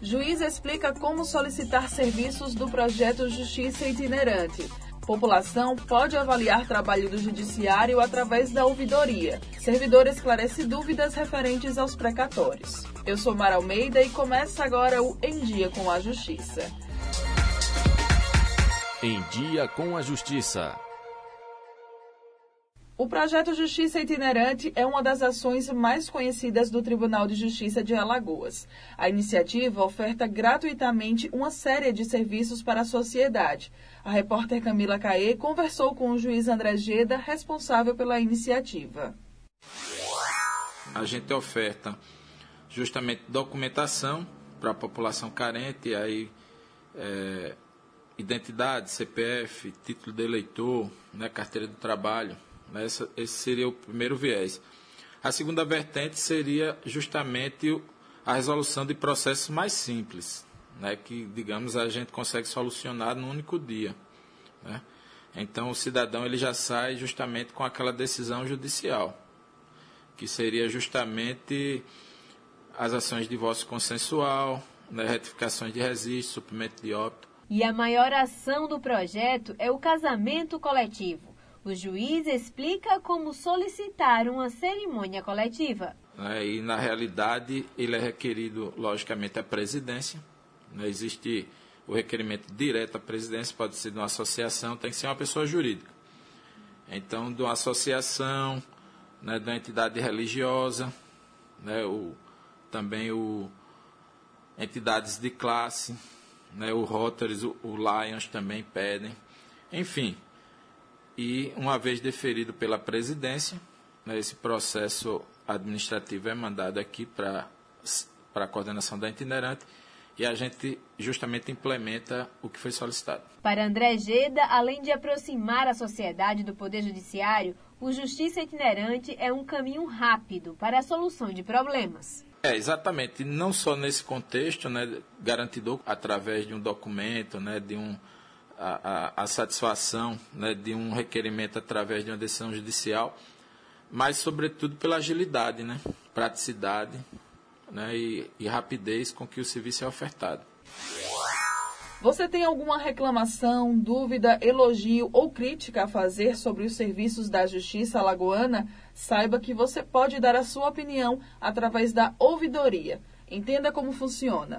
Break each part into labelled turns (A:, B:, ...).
A: Juiz explica como solicitar serviços do projeto Justiça Itinerante. População pode avaliar trabalho do Judiciário através da ouvidoria. Servidor esclarece dúvidas referentes aos precatórios. Eu sou Mara Almeida e começa agora o Em Dia com a Justiça.
B: Em Dia com a Justiça.
A: O projeto Justiça Itinerante é uma das ações mais conhecidas do Tribunal de Justiça de Alagoas. A iniciativa oferta gratuitamente uma série de serviços para a sociedade. A repórter Camila Caê conversou com o juiz André Geda, responsável pela iniciativa.
C: A gente oferta justamente documentação para a população carente, aí identidade, CPF, título de eleitor, carteira de trabalho. Esse seria o primeiro viés. A segunda vertente seria justamente a resolução de processos mais simples, que, digamos, a gente consegue solucionar num único dia. Então, o cidadão ele já sai justamente com aquela decisão judicial, que seria justamente as ações de divórcio consensual, retificações de registro, suprimento de óbito.
D: E a maior ação do projeto é o casamento coletivo. O juiz explica como solicitar uma cerimônia coletiva.
C: E, na realidade, ele é requerido, logicamente, à presidência. Existe o requerimento direto à presidência, pode ser de uma associação, tem que ser uma pessoa jurídica. Então, de uma associação, de uma entidade religiosa, também entidades de classe, o Rotary, o Lions também pedem. Enfim. E, uma vez deferido pela presidência, esse processo administrativo é mandado aqui para a coordenação da itinerante e a gente justamente implementa o que foi solicitado.
D: Para André Geda, além de aproximar a sociedade do Poder Judiciário, o Justiça Itinerante é um caminho rápido para a solução de problemas.
C: Exatamente. Não só nesse contexto, garantidor através de um documento, a satisfação de um requerimento através de uma decisão judicial, mas, sobretudo, pela agilidade, praticidade e rapidez com que o serviço é ofertado.
A: Você tem alguma reclamação, dúvida, elogio ou crítica a fazer sobre os serviços da Justiça Alagoana? Saiba que você pode dar a sua opinião através da ouvidoria. Entenda como funciona.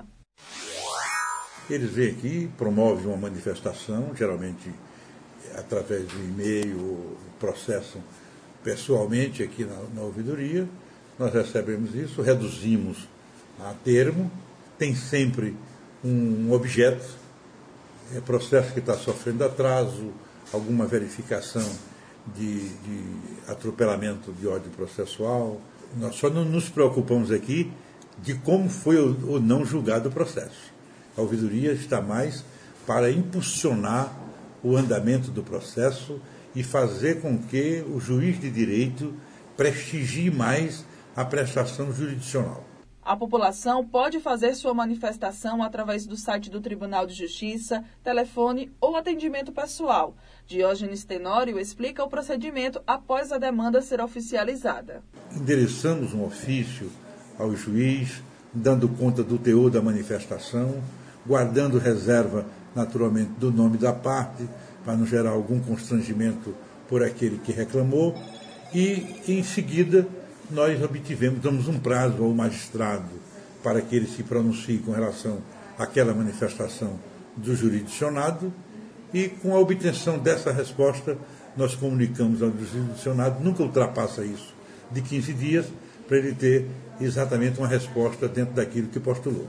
E: Eles vêm aqui, promovem uma manifestação, geralmente através do e-mail, ou processam pessoalmente aqui na ouvidoria. Nós recebemos isso, reduzimos a termo, tem sempre um objeto, processo que está sofrendo atraso, alguma verificação de atropelamento de ordem processual. Nós só não nos preocupamos aqui de como foi ou não julgado o processo. A ouvidoria está mais para impulsionar o andamento do processo e fazer com que o juiz de direito prestigie mais a prestação jurisdicional.
A: A população pode fazer sua manifestação através do site do Tribunal de Justiça, telefone ou atendimento pessoal. Diógenes Tenório explica o procedimento após a demanda ser oficializada.
E: Endereçamos um ofício ao juiz, dando conta do teor da manifestação, guardando reserva, naturalmente, do nome da parte, para não gerar algum constrangimento por aquele que reclamou. E, em seguida, nós damos um prazo ao magistrado para que ele se pronuncie com relação àquela manifestação do jurisdicionado. E, com a obtenção dessa resposta, nós comunicamos ao jurisdicionado, nunca ultrapassa isso, de 15 dias, para ele ter exatamente uma resposta dentro daquilo que postulou.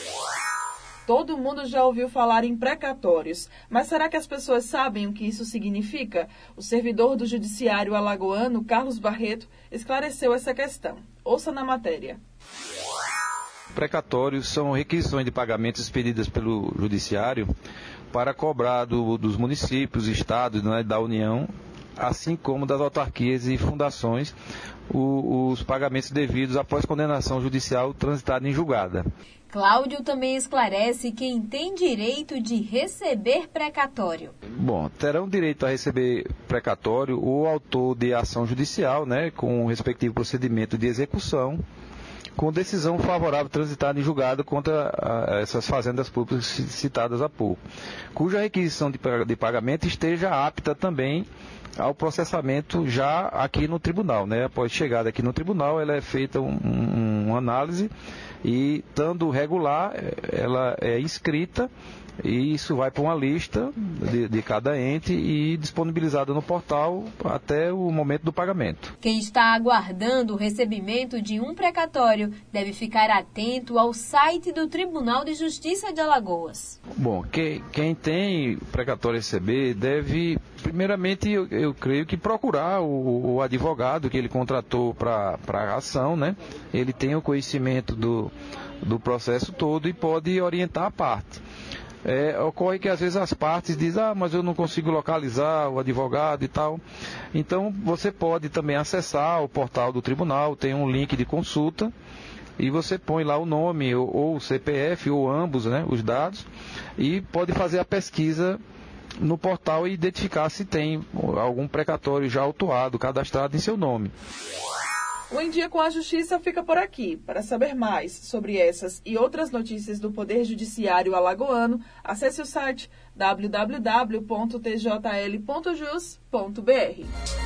A: Todo mundo já ouviu falar em precatórios, mas será que as pessoas sabem o que isso significa? O servidor do Judiciário alagoano, Carlos Barreto, esclareceu essa questão. Ouça na matéria.
F: Precatórios são requisições de pagamentos expedidas pelo Judiciário para cobrar dos municípios, estados, da União, assim como das autarquias e fundações, os pagamentos devidos após condenação judicial transitada em julgada.
D: Cláudio também esclarece quem tem direito de receber precatório.
F: Bom, terão direito a receber precatório o autor de ação judicial, com o respectivo procedimento de execução, com decisão favorável transitada em julgado contra essas fazendas públicas citadas há pouco, cuja requisição de pagamento esteja apta também ao processamento já aqui no tribunal, né? Após chegada aqui no tribunal, ela é feita uma análise e, estando regular, ela é inscrita e isso vai para uma lista de cada ente e disponibilizada no portal até o momento do pagamento.
D: Quem está aguardando o recebimento de um precatório deve ficar atento ao site do Tribunal de Justiça de Alagoas.
F: Bom, quem tem precatório a receber deve, primeiramente, eu creio que procurar o advogado que ele contratou para a ação, né? Ele tem o conhecimento do processo todo e pode orientar a parte. Ocorre que às vezes as partes dizem, mas eu não consigo localizar o advogado e tal. Então você pode também acessar o portal do tribunal, tem um link de consulta e você põe lá o nome ou o CPF ou ambos, né, os dados, e pode fazer a pesquisa no portal e identificar se tem algum precatório já autuado, cadastrado em seu nome.
A: O Em Dia com a Justiça fica por aqui. Para saber mais sobre essas e outras notícias do Poder Judiciário alagoano, acesse o site www.tjl.jus.br.